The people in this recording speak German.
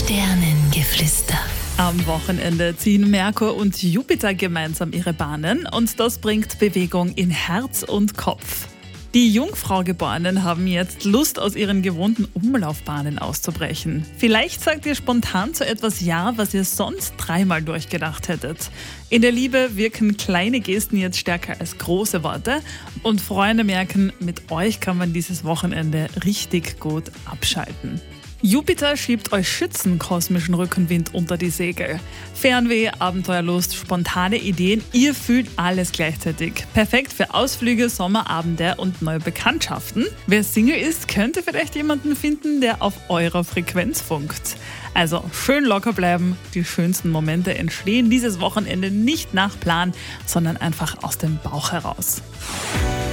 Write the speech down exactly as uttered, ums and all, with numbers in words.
Sternengeflüster. Am Wochenende ziehen Merkur und Jupiter gemeinsam ihre Bahnen und das bringt Bewegung in Herz und Kopf. Die Jungfraugeborenen haben jetzt Lust, aus ihren gewohnten Umlaufbahnen auszubrechen. Vielleicht sagt ihr spontan zu etwas Ja, was ihr sonst dreimal durchgedacht hättet. In der Liebe wirken kleine Gesten jetzt stärker als große Worte und Freunde merken, mit euch kann man dieses Wochenende richtig gut abschalten. Jupiter schiebt euch Schützen kosmischen Rückenwind unter die Segel. Fernweh, Abenteuerlust, spontane Ideen, ihr fühlt alles gleichzeitig. Perfekt für Ausflüge, Sommerabende und neue Bekanntschaften. Wer Single ist, könnte vielleicht jemanden finden, der auf eurer Frequenz funkt. Also schön locker bleiben. Die schönsten Momente entstehen dieses Wochenende nicht nach Plan, sondern einfach aus dem Bauch heraus.